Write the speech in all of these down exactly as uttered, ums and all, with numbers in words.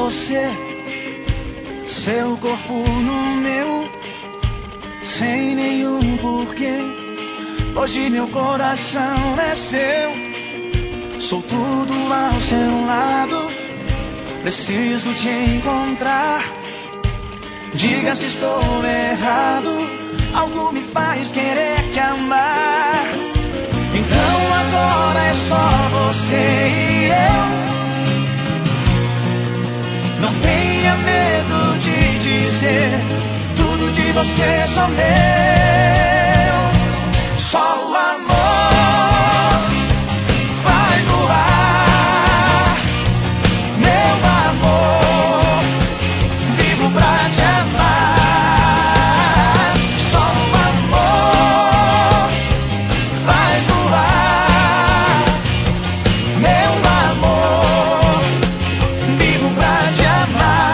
você, seu corpo no meu, sem nenhum porquê. Hoje meu coração é seu, sou tudo ao seu lado. Preciso te encontrar, diga se estou errado. Algo me faz querer te amar. Então agora é só você e eu. Não tenha medo de dizer tudo de você é só meu. Só o amor faz voar. Meu amor, vivo pra te amar. Só o amor faz voar. Meu amor, vivo pra te amar.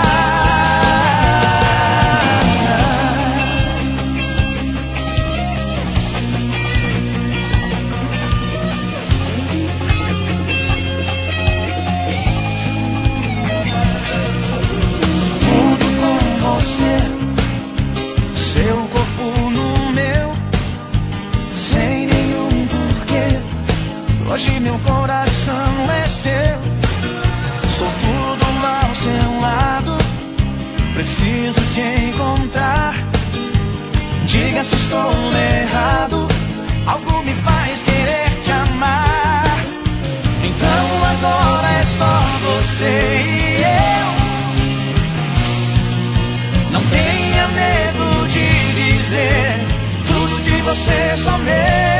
Tudo com você, seu corpo no meu, sem nenhum porquê. Hoje meu coração é seu, sou tudo ao seu lado. Preciso te encontrar, diga se estou errado. Algo me faz querer te amar. Então agora é só você e eu. Não tenha medo de dizer tudo de você é só meu.